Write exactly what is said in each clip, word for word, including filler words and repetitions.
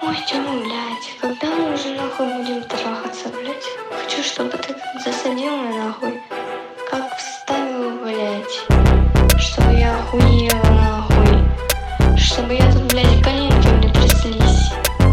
Ой, Тёма, блядь, когда мы уже нахуй будем трахаться, блядь? Хочу, чтобы ты засадил меня нахуй, как вставил, блядь, чтобы я охуела нахуй, чтобы я тут, блядь, коленки мне тряслись.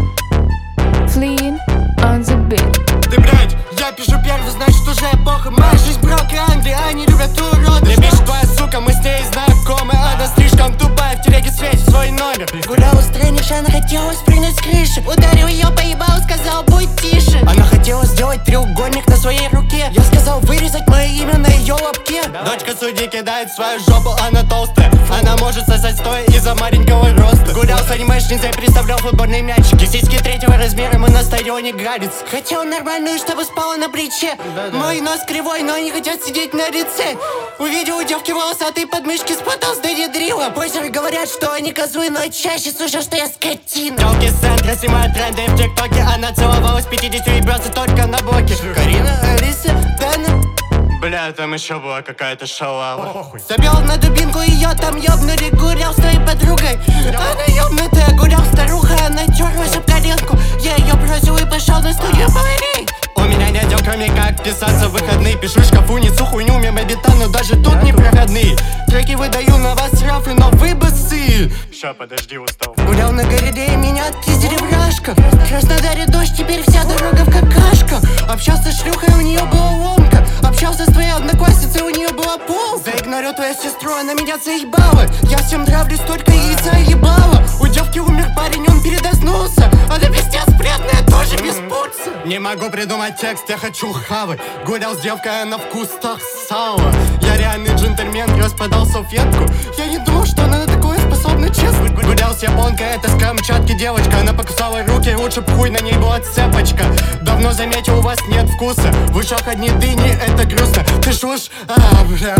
Fleeing on the beat. Ты, блядь, я пишу первый, значит уже эпоха. Моя жизнь брок и Англия, они любят уроды. Не пишет твоя сука, мы с ней знакомы. Она слишком тупая, в телеге светит свой номер. Гуляла с тренерши, она хотела спрыгнуть с крыши. Ударил ее, поебал, сказал, будь тише. Она хотела сделать треугольник на своей руке. Я сказал вырезать мое имя на ее лобке. Дочка судьи кидает свою жопу, она толстая. Она может сосать стоя из-за маленького роста. Гулял с анимешницей, представлял футбольные мячики. Сиськи третьего размера, мы на стадионе Градец. Хотел нормальную, чтобы спала на плече. Мой нос кривой, но они хотят сидеть на лице. Увидел у девки волосатые подмышки, спутал с Дэдди Дрила. Позеры говорят, что они козлы, но чаще слышал, что я скотина. Телки с центра снимают тренды в ТикТоке. Она целовалась пятьдесят и бьется только на блоке. Карина, Алиса, Дана. Бля, там еще была какая-то шалава. Забил на дубинку, ее там ёбнули. Гулял с твоей подругой. Она ёбнутая, гулял старуха. Она терлась об коленку. Я ее бросил и пошел на студию поварей. У меня нет дел, кроме как писаться в выходные. Пишу в шкафу, несу хуйню мимо бита, но даже тут не проходные. Треки выдаю на вас рафы, но вы басы. Ща, подожди, устал. Гулял на городе, и меня отпиздили в Рашка. В Краснодаре дождь, теперь вся дорога в какашка. Общался с шлюхой, у нее была ломка. Общался с твоей одноклассницей, у нее была пол. Заигнорил твою сестру, она меня заебала. Я всем нравлюсь, только яйца ебала. У девки умер парень, он передознулся. Она пиздец спрятанная, тоже без пульса. Не могу придумать текст, я хочу хавать. Гулял с девкой, она в кустах сала. Я реальный джентльмен, распадал салфетку. Я не думал, что она на такое способна, честно. Гулял с японкой, это с Камчатки девочка. Она покусала руки, лучше б хуй на ней была цепочка. Давно заметил, у вас нет вкуса. В ушах одни дыни, это грустно. Ты шуш, а, бля.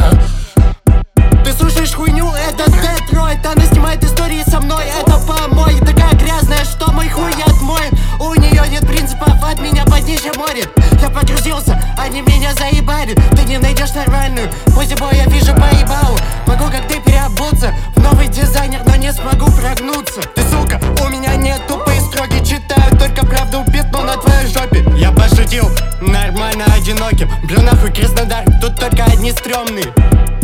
Ты слушаешь хуйню, это Детройт. Она снимает истории со мной, это помой. Такая грязная, что мой хуй отмоет. У нее нет принципов, от меня под днище морит. Я погрузился, они меня заебали. Ты не найдешь нормальную, пусть я вижу поебалу. Могу как ты переобуться в новый дизайнер, но не смогу прогнуться. Ты сука, у меня нет тупые строки. Читаю только правду, пятно на твоей жопе. Я пошутил, нормально одиноким. Блю нахуй Краснодар, тут только одни стрёмные.